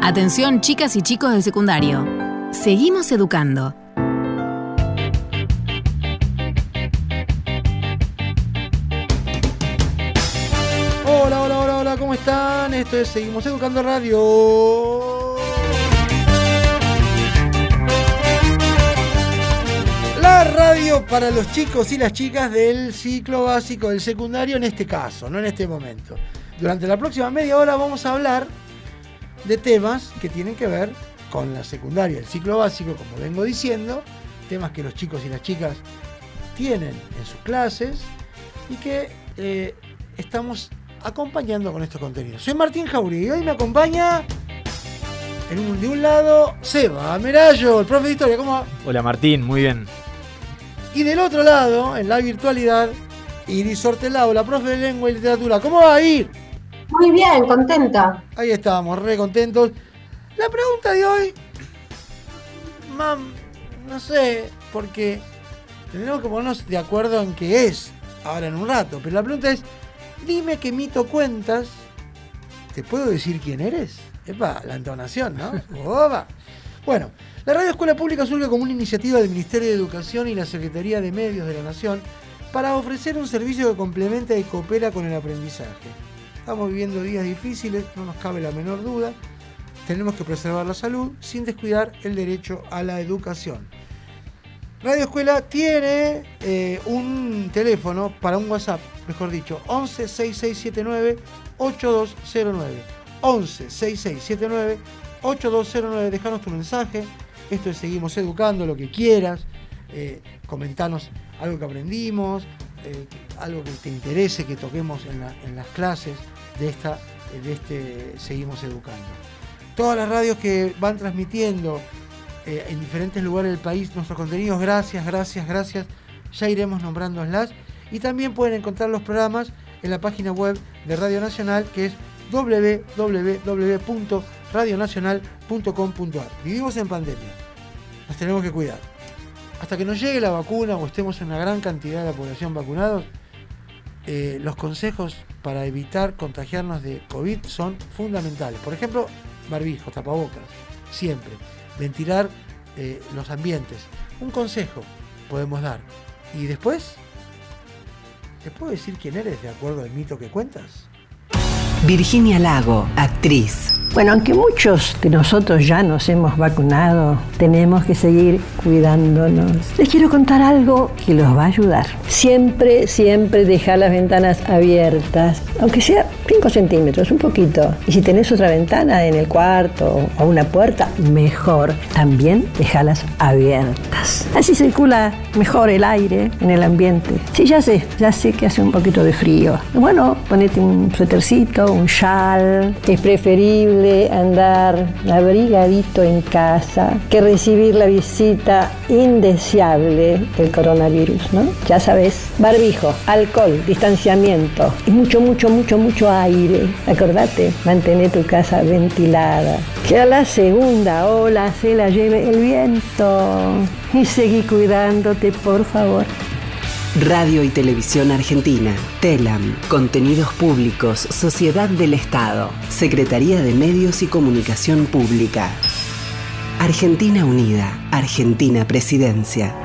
Atención, chicas y chicos del secundario. Seguimos educando. Hola, ¿cómo están? Esto es Seguimos Educando Radio. La radio para los chicos y las chicas del ciclo básico del secundario, en este caso, no en este momento. Durante la próxima media hora vamos a hablar de temas que tienen que ver con la secundaria, el ciclo básico, como vengo diciendo, temas que los chicos y las chicas tienen en sus clases y que estamos acompañando con estos contenidos. Soy Martín Jauregui y hoy me acompaña de un lado Seba Merallo, el profe de historia. ¿Cómo va? Hola Martín, muy bien. Y del otro lado, en la virtualidad, Iris Hortelao, la profe de lengua y literatura. ¿Cómo va a ir? Muy bien, contenta. Ahí estamos, re contentos. La pregunta de hoy, no sé, porque tenemos que ponernos de acuerdo en qué es ahora en un rato, pero la pregunta es, dime qué mito cuentas. ¿Te puedo decir quién eres? Epa, la entonación, ¿no? Oba. Bueno, la Radio Escuela Pública surge como una iniciativa del Ministerio de Educación y la Secretaría de Medios de la Nación para ofrecer un servicio que complementa y coopera con el aprendizaje. Estamos viviendo días difíciles, no nos cabe la menor duda. Tenemos que preservar la salud sin descuidar el derecho a la educación. Radio Escuela tiene un teléfono para un WhatsApp, mejor dicho, 11 6679 8209. 11 6679 8209. Dejanos tu mensaje. Esto es Seguimos Educando, lo que quieras. Comentanos algo que aprendimos, algo que te interese que toquemos en las clases de este Seguimos Educando. Todas las radios que van transmitiendo en diferentes lugares del país nuestros contenidos, gracias. Ya iremos nombrándolas. Y también pueden encontrar los programas en la página web de Radio Nacional, que es www.radionacional.com.ar. Vivimos en pandemia, nos tenemos que cuidar. Hasta que nos llegue la vacuna o estemos en una gran cantidad de la población vacunados, los consejos para evitar contagiarnos de COVID son fundamentales. Por ejemplo, barbijo, tapabocas, siempre. Ventilar los ambientes. Un consejo podemos dar. Y después, ¿te puedo decir quién eres de acuerdo al mito que cuentas? Virginia Lago, actriz. Bueno, aunque muchos de nosotros ya nos hemos vacunado, tenemos que seguir cuidándonos. Les quiero contar algo que los va a ayudar. Siempre deja las ventanas abiertas, aunque sea 5 centímetros, un poquito. Y si tenés otra ventana en el cuarto o una puerta, mejor. También déjalas abiertas. Así circula mejor el aire en el ambiente. Sí, ya sé que hace un poquito de frío. Bueno, ponete un suétercito, un chal. Es preferible andar abrigadito en casa que recibir la visita indeseable del coronavirus, ¿no? Ya sabes, barbijo, alcohol, distanciamiento y mucho aire. Acordate, mantener tu casa ventilada. Que a la segunda ola se la lleve el viento. Y seguí cuidándote, por favor. Radio y Televisión Argentina, TELAM, Contenidos Públicos, Sociedad del Estado, Secretaría de Medios y Comunicación Pública. Argentina Unida, Argentina Presidencia.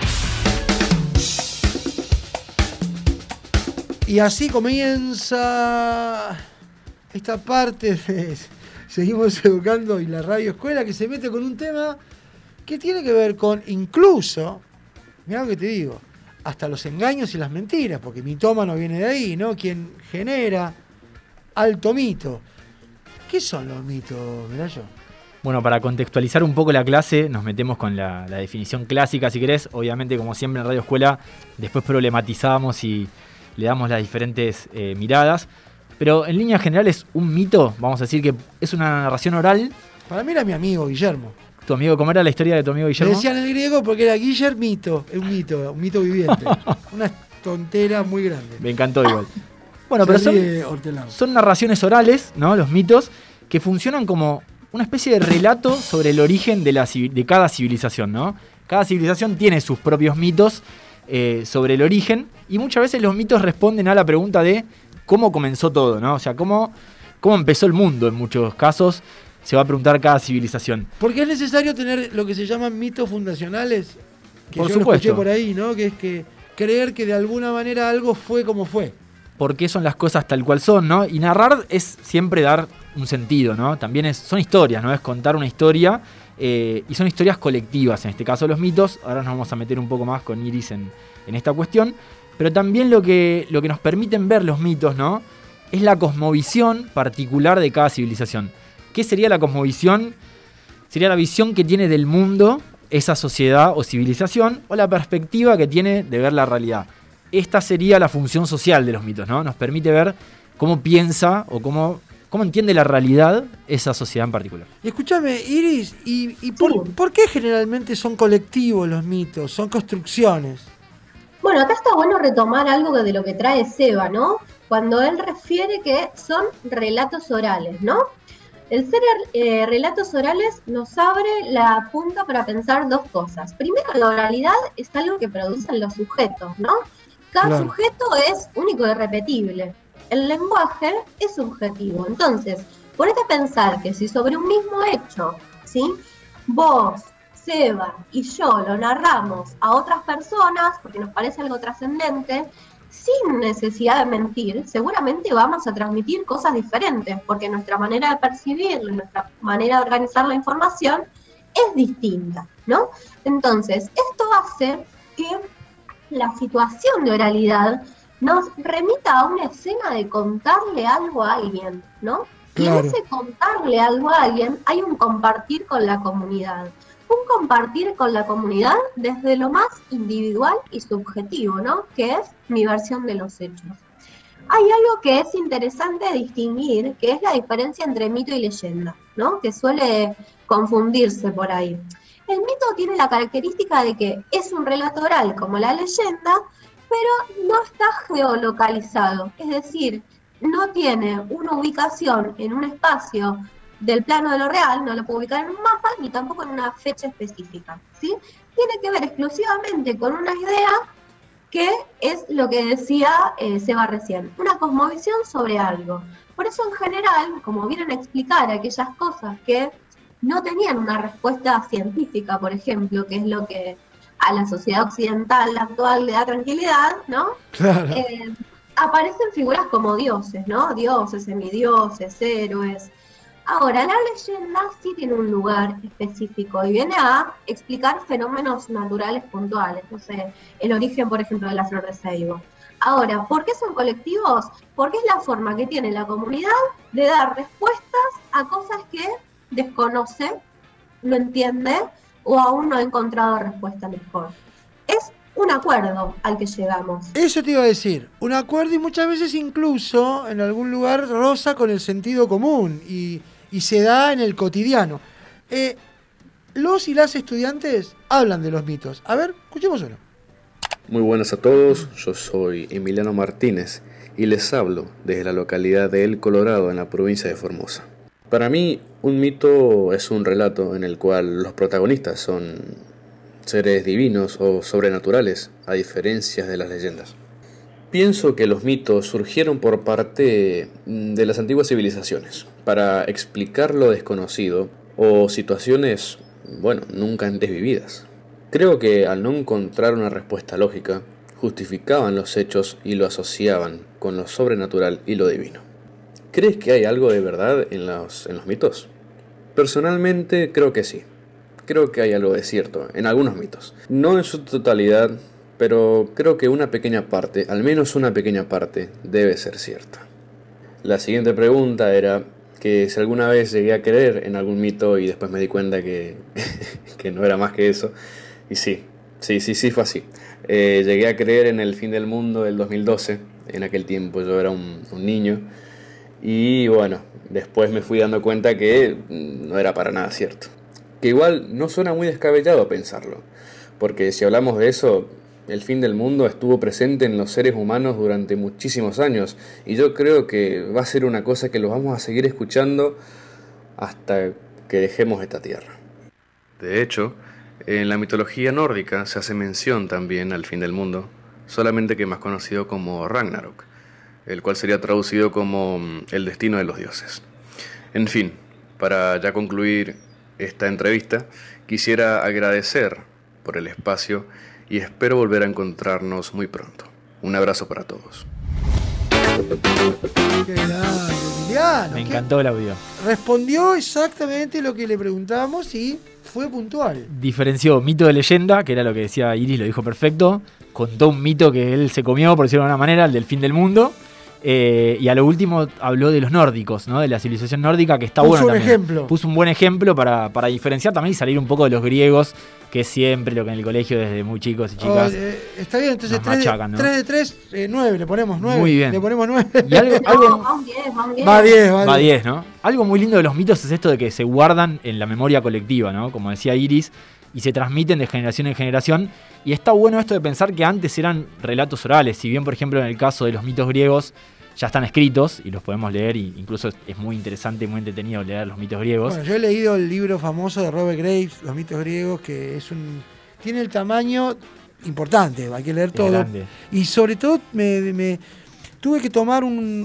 Y así comienza esta parte de Seguimos Educando y la Radio Escuela, que se mete con un tema que tiene que ver con incluso, mirá lo que te digo, hasta los engaños y las mentiras, porque mitómano viene de ahí, ¿no? Quien genera alto mito. ¿Qué son los mitos, Merallo? Bueno, para contextualizar un poco la clase, nos metemos con la definición clásica, si querés. Obviamente, como siempre en Radio Escuela, después problematizamos y le damos las diferentes miradas. Pero en líneas generales, un mito, vamos a decir que es una narración oral. Para mí era mi amigo Guillermo. ¿Tu amigo, cómo era la historia de tu amigo Guillermo? Me decían el griego porque era Guillermito, un mito viviente. Una tontera muy grande. Me encantó igual. Bueno, pero son narraciones orales, ¿no? Los mitos, que funcionan como una especie de relato sobre el origen de cada civilización, ¿no? Cada civilización tiene sus propios mitos sobre el origen, y muchas veces los mitos responden a la pregunta de cómo comenzó todo, ¿no? O sea, cómo empezó el mundo en muchos casos. se va a preguntar cada civilización. Porque es necesario tener lo que se llaman mitos fundacionales, que Por yo supuesto. lo escuché por ahí, ¿no? Que es que creer que de alguna manera algo fue como fue. Por qué son las cosas tal cual son, ¿no? Y narrar es siempre dar un sentido, ¿no? También son historias, ¿no? Es contar una historia, y son historias colectivas, en este caso los mitos. Ahora nos vamos a meter un poco más con Iris en esta cuestión. Pero también lo que nos permiten ver los mitos, ¿no? Es la cosmovisión particular de cada civilización. ¿Qué sería la cosmovisión? Sería la visión que tiene del mundo esa sociedad o civilización, o la perspectiva que tiene de ver la realidad. Esta sería la función social de los mitos, ¿no? Nos permite ver cómo piensa o cómo entiende la realidad esa sociedad en particular. Y escúchame, Iris, ¿por qué generalmente son colectivos los mitos? Son construcciones. Bueno, acá está bueno retomar algo de lo que trae Seba, ¿no? Cuando él refiere que son relatos orales, ¿no? El ser relatos orales nos abre la punta para pensar dos cosas. Primero, la oralidad es algo que producen los sujetos, ¿no? Cada sujeto es único y repetible. El lenguaje es subjetivo. Entonces, ponete a pensar que si sobre un mismo hecho, ¿sí? Vos, Seba y yo lo narramos a otras personas, porque nos parece algo trascendente, sin necesidad de mentir, seguramente vamos a transmitir cosas diferentes, porque nuestra manera de percibirlo, nuestra manera de organizar la información es distinta, ¿no? Entonces, esto hace que la situación de oralidad nos remita a una escena de contarle algo a alguien, ¿no? Claro. Y en ese contarle algo a alguien hay un compartir con la comunidad. Un compartir con la comunidad desde lo más individual y subjetivo, ¿no? Que es mi versión de los hechos. Hay algo que es interesante distinguir, que es la diferencia entre mito y leyenda, ¿no? Que suele confundirse por ahí. El mito tiene la característica de que es un relato oral como la leyenda, pero no está geolocalizado, es decir, no tiene una ubicación en un espacio del plano de lo real, no lo puedo ubicar en un mapa, ni tampoco en una fecha específica, ¿sí? Tiene que ver exclusivamente con una idea que es lo que decía Seba recién, una cosmovisión sobre algo. Por eso en general, como vienen a explicar aquellas cosas que no tenían una respuesta científica, por ejemplo, que es lo que a la sociedad occidental actual le da tranquilidad, ¿no? Claro. Aparecen figuras como dioses, ¿no? Dioses, semidioses, héroes. Ahora, la leyenda sí tiene un lugar específico y viene a explicar fenómenos naturales puntuales, no sé, el origen, por ejemplo, de la flor de ceibo. Ahora, ¿por qué son colectivos? Porque es la forma que tiene la comunidad de dar respuestas a cosas que desconoce, no entiende o aún no ha encontrado respuesta mejor. Es un acuerdo al que llegamos. Eso te iba a decir, un acuerdo y muchas veces incluso en algún lugar roza con el sentido común y se da en el cotidiano. Los y las estudiantes hablan de los mitos. A ver, escuchemos uno. Muy buenas a todos, yo soy Emiliano Martínez y les hablo desde la localidad de El Colorado en la provincia de Formosa. Para mí, un mito es un relato en el cual los protagonistas son seres divinos o sobrenaturales, a diferencia de las leyendas. Pienso que los mitos surgieron por parte de las antiguas civilizaciones, para explicar lo desconocido o situaciones, nunca antes vividas. Creo que al no encontrar una respuesta lógica, justificaban los hechos y lo asociaban con lo sobrenatural y lo divino. ¿Crees que hay algo de verdad en los mitos? Personalmente creo que sí. Creo que hay algo de cierto en algunos mitos. No en su totalidad, pero creo que una pequeña parte, al menos una pequeña parte, debe ser cierta. La siguiente pregunta era que si alguna vez llegué a creer en algún mito y después me di cuenta que no era más que eso. Y sí fue así. Llegué a creer en el fin del mundo del 2012. En aquel tiempo yo era un niño. Y después me fui dando cuenta que no era para nada cierto. Que igual no suena muy descabellado pensarlo. Porque si hablamos de eso, el fin del mundo estuvo presente en los seres humanos durante muchísimos años. Y yo creo que va a ser una cosa que lo vamos a seguir escuchando hasta que dejemos esta tierra. De hecho, en la mitología nórdica se hace mención también al fin del mundo, solamente que más conocido como Ragnarok, el cual sería traducido como el destino de los dioses. En fin, Para ya concluir esta entrevista, quisiera agradecer por el espacio y espero volver a encontrarnos muy pronto. Un abrazo para todos. Qué grande, Emiliano. Me encantó el audio. Respondió exactamente lo que le preguntamos y fue puntual. Diferenció mito de leyenda, que era lo que decía Iris, lo dijo perfecto. Contó un mito que él se comió, por decirlo de alguna manera, el del fin del mundo. Y a lo último habló de los nórdicos, ¿no? De la civilización nórdica, que está bueno también. Ejemplo. Puso un buen ejemplo para diferenciar también y salir un poco de los griegos, que es siempre lo que en el colegio desde muy chicos y chicas está bien, entonces 3 machacan, ¿no? de 3, 9, le ponemos 9. Muy bien. Le ponemos 9. Y algo Va 10. Va 10, ¿no? Algo muy lindo de los mitos es esto de que se guardan en la memoria colectiva, ¿no? Como decía Iris, y se transmiten de generación en generación. Y está bueno esto de pensar que antes eran relatos orales. Si bien, por ejemplo, en el caso de los mitos griegos ya están escritos y los podemos leer, y incluso es muy interesante y muy entretenido leer los mitos griegos. Bueno, yo he leído el libro famoso de Robert Graves, Los mitos griegos, que tiene el tamaño importante, hay que leer todo. Grande. Y sobre todo me tuve que tomar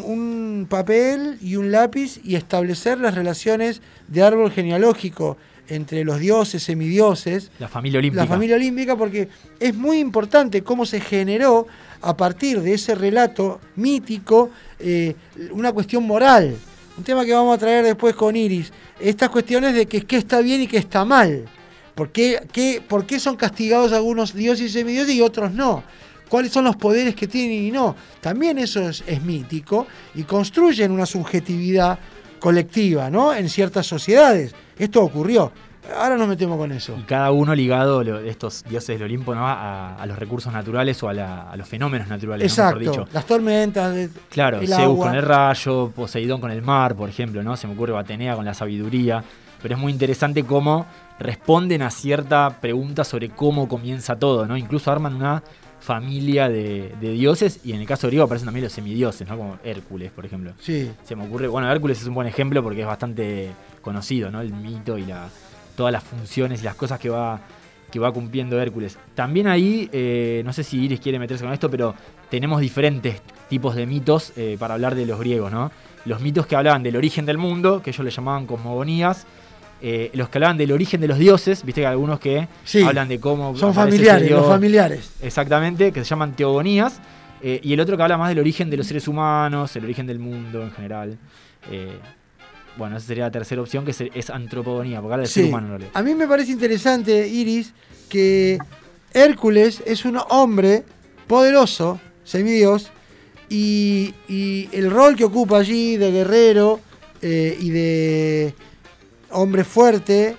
un papel y un lápiz y establecer las relaciones de árbol genealógico entre los dioses, semidioses, la familia olímpica, porque es muy importante cómo se generó a partir de ese relato mítico una cuestión moral, un tema que vamos a traer después con Iris, estas cuestiones de qué está bien y qué está mal, por qué son castigados algunos dioses y semidioses y otros no, cuáles son los poderes que tienen y no, también eso es mítico y construyen una subjetividad colectiva, ¿no? En ciertas sociedades. Esto ocurrió. Ahora nos metemos con eso. Y cada uno ligado, estos dioses del Olimpo, ¿no? a los recursos naturales o a los fenómenos naturales. Exacto. ¿no? Mejor dicho. Las tormentas. Claro, el Zeus agua. con el rayo, Poseidón con el mar, por ejemplo, ¿no? Se me ocurre Atenea con la sabiduría. Pero es muy interesante cómo responden a cierta pregunta sobre cómo comienza todo, ¿no? Incluso arman una familia de dioses, y en el caso griego aparecen también los semidioses, ¿no? Como Hércules, por ejemplo. Sí. Se me ocurre, bueno, Hércules es un buen ejemplo porque es bastante conocido, ¿no? El mito y todas las funciones y las cosas que va cumpliendo Hércules. También ahí, no sé si Iris quiere meterse con esto, pero tenemos diferentes tipos de mitos para hablar de los griegos, ¿no? Los mitos que hablaban del origen del mundo, que ellos le llamaban cosmogonías. Los que hablaban del origen de los dioses, viste que hay algunos que hablan de cómo... Son familiares, los familiares. Exactamente, que se llaman teogonías. Y el otro que habla más del origen de los seres humanos, el origen del mundo en general. Bueno, esa sería la tercera opción, que es antropogonía, porque habla del ser humano en realidad. A mí me parece interesante, Iris, que Hércules es un hombre poderoso, semidios, y el rol que ocupa allí de guerrero y de hombre fuerte,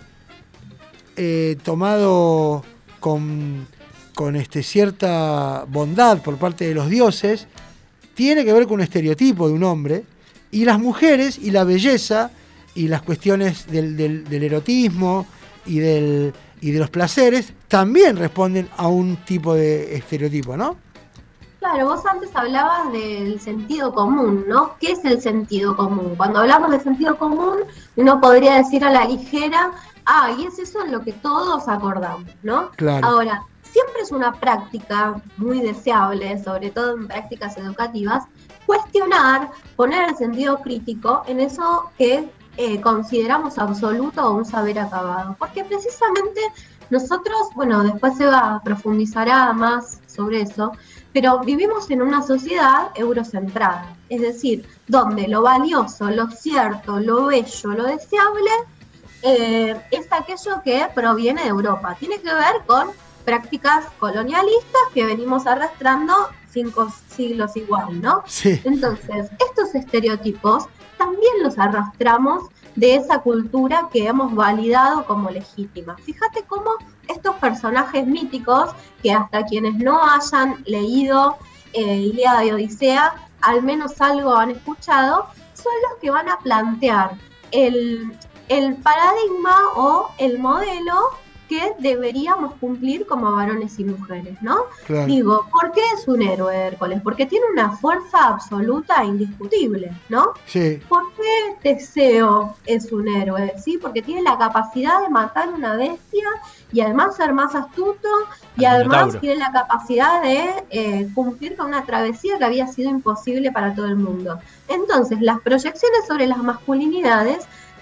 tomado con cierta bondad por parte de los dioses, tiene que ver con un estereotipo de un hombre, y las mujeres y la belleza y las cuestiones del erotismo y de los placeres también responden a un tipo de estereotipo, ¿no? Claro, vos antes hablabas del sentido común, ¿no? ¿Qué es el sentido común? Cuando hablamos de sentido común, uno podría decir a la ligera, y es eso en lo que todos acordamos, ¿no? Claro. Ahora, siempre es una práctica muy deseable, sobre todo en prácticas educativas, cuestionar, poner el sentido crítico en eso que consideramos absoluto o un saber acabado. Porque precisamente nosotros, bueno, después se profundizará más sobre eso, pero vivimos en una sociedad eurocentrada, es decir, donde lo valioso, lo cierto, lo bello, lo deseable es aquello que proviene de Europa. Tiene que ver con prácticas colonialistas que venimos arrastrando 5 siglos igual, ¿no? Sí. Entonces, estos estereotipos también los arrastramos de esa cultura que hemos validado como legítima. Fíjate cómo estos personajes míticos, que hasta quienes no hayan leído Ilíada y Odisea, al menos algo han escuchado, son los que van a plantear el paradigma o el modelo que deberíamos cumplir como varones y mujeres, ¿no? Claro. Digo, ¿por qué es un héroe Hércules? Porque tiene una fuerza absoluta e indiscutible, ¿no? Sí. ¿Por qué Teseo es un héroe? ¿Sí? Porque tiene la capacidad de matar una bestia y además ser más astuto y además tiene la capacidad de cumplir con una travesía que había sido imposible para todo el mundo. Entonces, las proyecciones sobre las masculinidades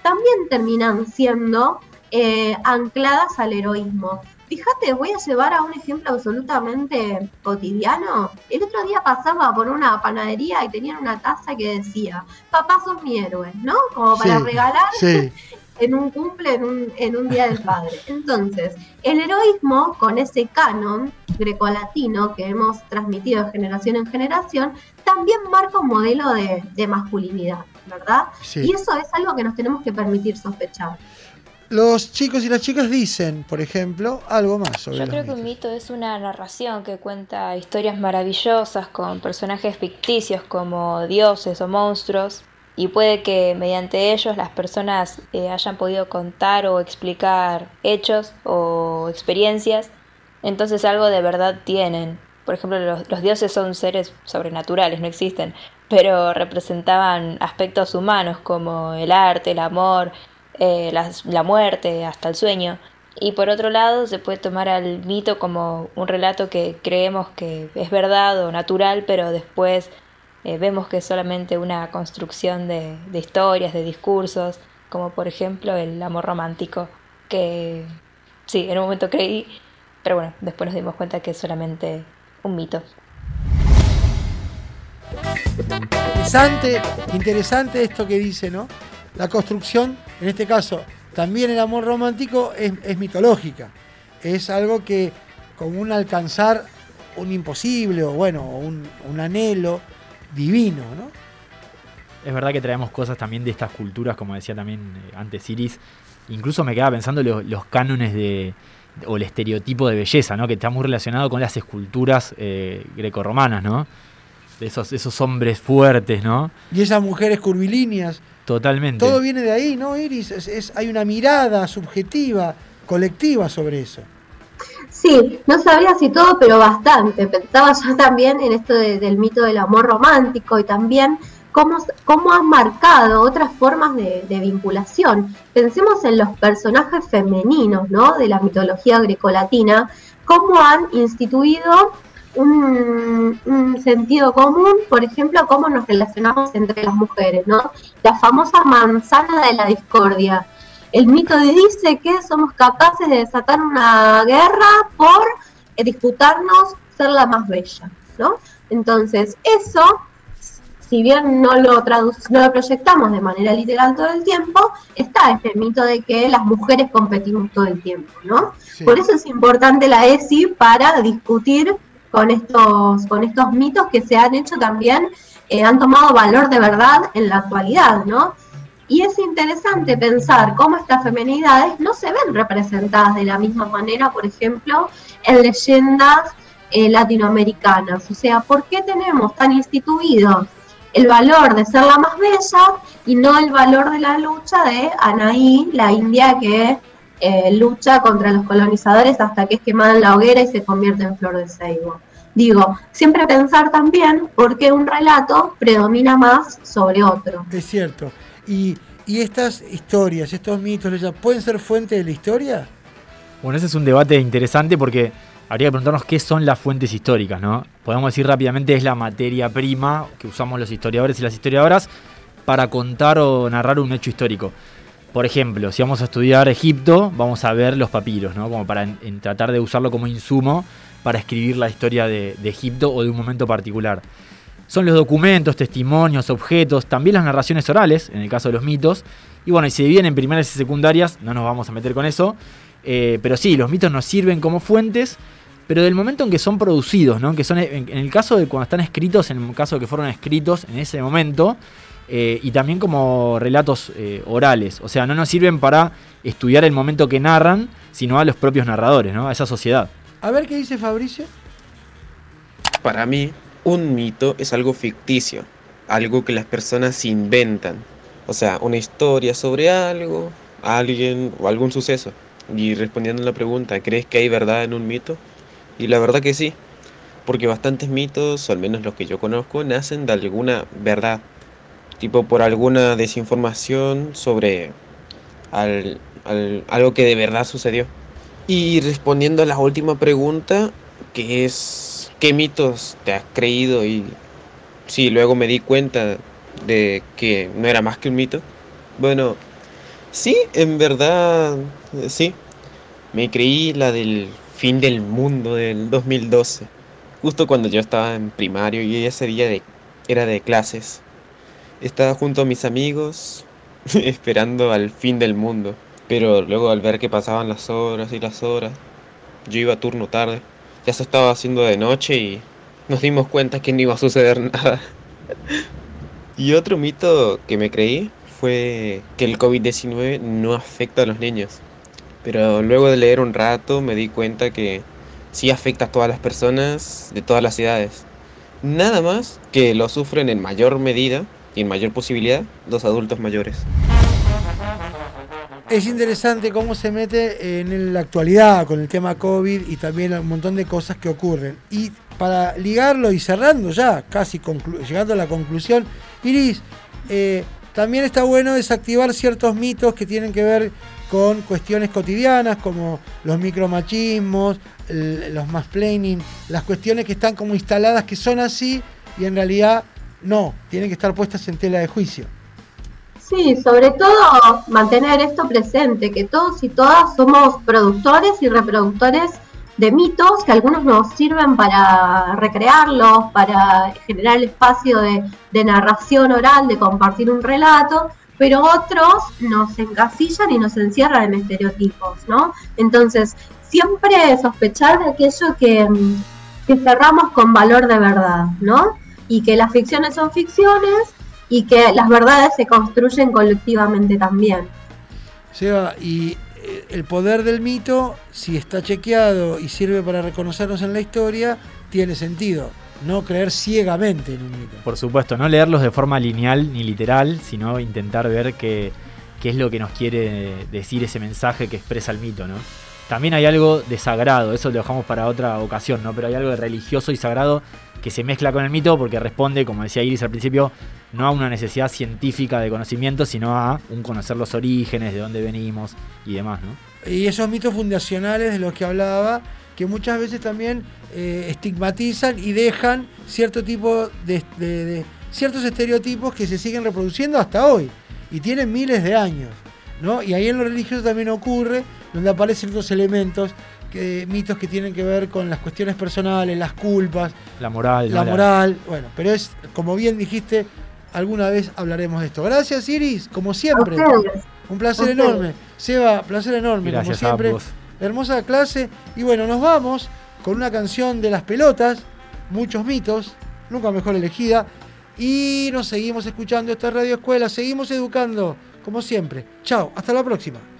también terminan siendo ancladas al heroísmo. Fíjate, voy a llevar a un ejemplo absolutamente cotidiano. El otro día pasaba por una panadería y tenían una taza que decía, papá sos mi héroe, ¿no? Como para regalar en un cumple, en un día del padre. Entonces, el heroísmo, con ese canon grecolatino que hemos transmitido de generación en generación, también marca un modelo de masculinidad, ¿verdad? Sí. Y eso es algo que nos tenemos que permitir sospechar. Los chicos y las chicas dicen, por ejemplo, algo más sobre los mitos. Yo creo que un mito es una narración que cuenta historias maravillosas con personajes ficticios como dioses o monstruos, y puede que mediante ellos las personas hayan podido contar o explicar hechos o experiencias, entonces algo de verdad tienen. Por ejemplo, los dioses son seres sobrenaturales, no existen, pero representaban aspectos humanos como el arte, el amor, la muerte, hasta el sueño. Y por otro lado se puede tomar al mito como un relato que creemos que es verdad o natural, pero después vemos que es solamente una construcción de historias, de discursos, como por ejemplo el amor romántico, que sí, en un momento creí, pero bueno, después nos dimos cuenta que es solamente un mito. Interesante esto que dice, ¿no? La construcción, en este caso, también el amor romántico es mitológica. Es algo que, como un alcanzar un imposible o bueno, un anhelo divino, ¿no? Es verdad que traemos cosas también de estas culturas, como decía también antes Iris. Incluso me quedaba pensando los cánones o el estereotipo de belleza, ¿no? Que está muy relacionado con las esculturas grecorromanas, ¿no? De esos hombres fuertes, ¿no? Y esas mujeres curvilíneas. Totalmente. Todo viene de ahí, ¿no, Iris? Hay una mirada subjetiva, colectiva sobre eso. Sí, no sabía si todo, pero bastante. Pensaba yo también en esto del mito del amor romántico y también cómo han marcado otras formas de vinculación. Pensemos en los personajes femeninos, ¿no? De la mitología grecolatina, cómo han instituido un sentido común, por ejemplo, cómo nos relacionamos entre las mujeres, ¿no? La famosa manzana de la discordia. El mito dice que somos capaces de desatar una guerra por disputarnos ser la más bella, ¿no? Entonces, eso, si bien no lo proyectamos de manera literal todo el tiempo, está este mito de que las mujeres competimos todo el tiempo, ¿no? Sí. Por eso es importante la ESI para discutir con estos mitos que se han hecho también, han tomado valor de verdad en la actualidad, ¿no? Y es interesante pensar cómo estas feminidades no se ven representadas de la misma manera, por ejemplo, en leyendas latinoamericanas. O sea, ¿por qué tenemos tan instituido el valor de ser la más bella y no el valor de la lucha de Anaí, la india que lucha contra los colonizadores hasta que es quemada en la hoguera y se convierte en flor de ceibo? Digo, siempre pensar también por qué un relato predomina más sobre otro. Es cierto. ¿Y estas historias, estos mitos, pueden ser fuente de la historia? Bueno, ese es un debate interesante porque habría que preguntarnos qué son las fuentes históricas, ¿no? Podemos decir rápidamente es la materia prima que usamos los historiadores y las historiadoras para contar o narrar un hecho histórico. Por ejemplo, si vamos a estudiar Egipto, vamos a ver los papiros, ¿no? Como para tratar de usarlo como insumo para escribir la historia de Egipto o de un momento particular. Son los documentos, testimonios, objetos, también las narraciones orales, en el caso de los mitos. Y bueno, y se dividen en primarias y secundarias, no nos vamos a meter con eso. Pero sí, los mitos nos sirven como fuentes, pero del momento en que son producidos, ¿no? Que son en el caso de cuando están escritos, en el caso de que fueron escritos en ese momento, y también como relatos orales. O sea, no nos sirven para estudiar el momento que narran, sino a los propios narradores, ¿no? A esa sociedad. A ver qué dice Fabricio. Para mí, un mito es algo ficticio, algo que las personas inventan. O sea, una historia sobre algo, alguien o algún suceso. Y respondiendo a la pregunta, ¿crees que hay verdad en un mito? Y la verdad que sí, porque bastantes mitos, o al menos los que yo conozco, nacen de alguna verdad. Tipo por alguna desinformación sobre algo que de verdad sucedió. Y respondiendo a la última pregunta, que es ¿qué mitos te has creído? Y sí, luego me di cuenta de que no era más que un mito. Bueno, Sí, en verdad, sí. Me creí la del fin del mundo del 2012. Justo cuando yo estaba en primario y ese día era de clases. Estaba junto a mis amigos esperando al fin del mundo. Pero luego al ver que pasaban las horas y las horas, yo iba a turno tarde. Ya se estaba haciendo de noche y nos dimos cuenta que no iba a suceder nada. Y otro mito que me creí fue que el COVID-19 no afecta a los niños. Pero luego de leer un rato me di cuenta que sí afecta a todas las personas de todas las edades. Nada más que lo sufren en mayor medida y en mayor posibilidad los adultos mayores. Es interesante cómo se mete en la actualidad con el tema COVID y también un montón de cosas que ocurren. Y para ligarlo y cerrando ya, casi llegando a la conclusión, Iris, también está bueno desactivar ciertos mitos que tienen que ver con cuestiones cotidianas como los micromachismos, los mansplaining, las cuestiones que están como instaladas que son así y en realidad no, tienen que estar puestas en tela de juicio. Sí, sobre todo mantener esto presente, que todos y todas somos productores y reproductores de mitos, que algunos nos sirven para recrearlos, para generar el espacio de narración oral, de compartir un relato, pero otros nos encasillan y nos encierran en estereotipos, ¿no? Entonces, siempre sospechar de aquello que cerramos con valor de verdad, ¿no? Y que las ficciones son ficciones, y que las verdades se construyen colectivamente también. Seba, y el poder del mito, si está chequeado y sirve para reconocernos en la historia, tiene sentido. No creer ciegamente en un mito. Por supuesto, no leerlos de forma lineal ni literal, sino intentar ver qué es lo que nos quiere decir ese mensaje que expresa el mito, ¿no? También hay algo de sagrado, eso lo dejamos para otra ocasión, ¿no? Pero hay algo de religioso y sagrado que se mezcla con el mito porque responde, como decía Iris al principio, no a una necesidad científica de conocimiento, sino a un conocer los orígenes, de dónde venimos y demás, ¿no? Y esos mitos fundacionales de los que hablaba, que muchas veces también estigmatizan y dejan cierto tipo de ciertos estereotipos que se siguen reproduciendo hasta hoy y tienen miles de años, ¿no? Y ahí en lo religioso también ocurre, donde aparecen otros elementos, mitos que tienen que ver con las cuestiones personales, las culpas, la moral. Bueno, pero es, como bien dijiste, alguna vez hablaremos de esto. Gracias, Iris, como siempre. Un placer enorme. Seba, placer enorme, gracias, como siempre. Hermosa clase. Y bueno, nos vamos con una canción de Las Pelotas, Muchos Mitos, nunca mejor elegida. Y nos seguimos escuchando esta Radio Escuela, seguimos educando, como siempre. Chao, hasta la próxima.